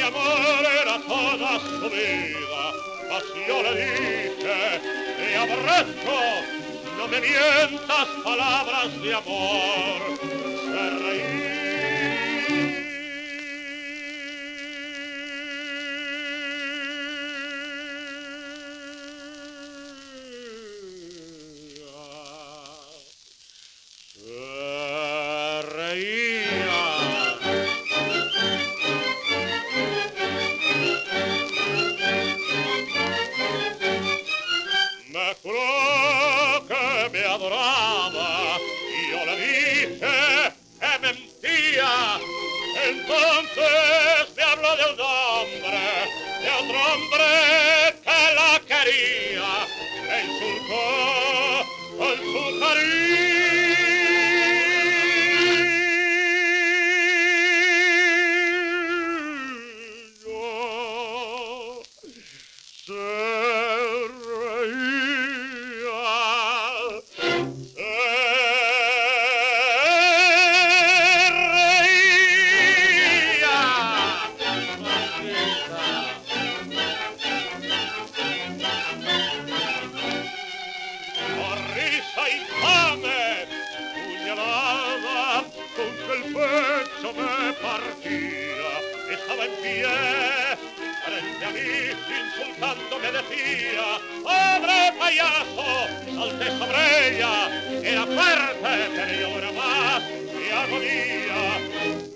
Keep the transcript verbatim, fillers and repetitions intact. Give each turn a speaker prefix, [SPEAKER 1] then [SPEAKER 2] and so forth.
[SPEAKER 1] amor era toda su vida, mas yo le dije, te aborrezco, no me mientas palabras de amor. Se reía. Se reía. Me juró que me adoraba y yo le dije que mentía. Entonces me habló de un hombre, de otro hombre que la quería. Me insultó con su cariño. Se reía, se reía. Oh, risa infame, puñalada con que el pecho me partía. Estaba en pie frente a mí, insultando me decía, ¡pobre payaso! Salté sobre ella, era fuerte, pero yo era más de agonía.